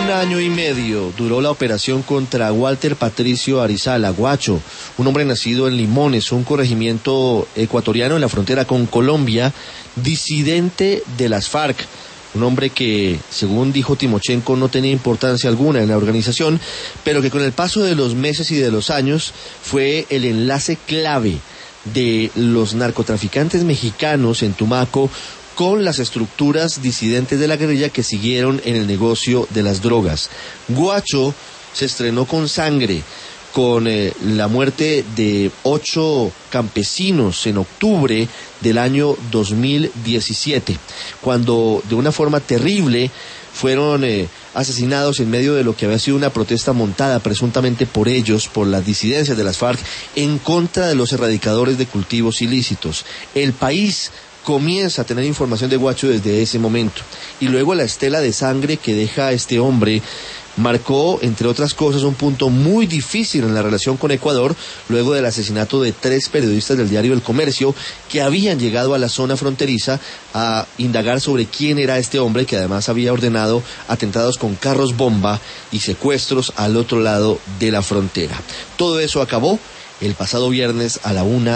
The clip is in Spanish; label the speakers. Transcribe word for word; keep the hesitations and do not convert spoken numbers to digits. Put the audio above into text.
Speaker 1: Un año y medio duró la operación contra Walter Patricio Arizala, Guacho, un hombre nacido en Limones, un corregimiento ecuatoriano en la frontera con Colombia, disidente de las FARC. Un hombre que, según dijo Timochenko, no tenía importancia alguna en la organización, pero que con el paso de los meses y de los años fue el enlace clave de los narcotraficantes mexicanos en Tumaco con las estructuras disidentes de la guerrilla que siguieron en el negocio de las drogas. Guacho se estrenó con sangre, con eh, la muerte de ocho campesinos en octubre del año dos mil diecisiete, cuando de una forma terrible fueron eh, asesinados en medio de lo que había sido una protesta montada presuntamente por ellos, por las disidencias de las FARC, en contra de los erradicadores de cultivos ilícitos. El país comienza a tener información de Guacho desde ese momento, y luego la estela de sangre que deja este hombre marcó, entre otras cosas, un punto muy difícil en la relación con Ecuador, luego del asesinato de tres periodistas del diario El Comercio, que habían llegado a la zona fronteriza a indagar sobre quién era este hombre, que además había ordenado atentados con carros bomba y secuestros al otro lado de la frontera. Todo eso acabó el pasado viernes a la una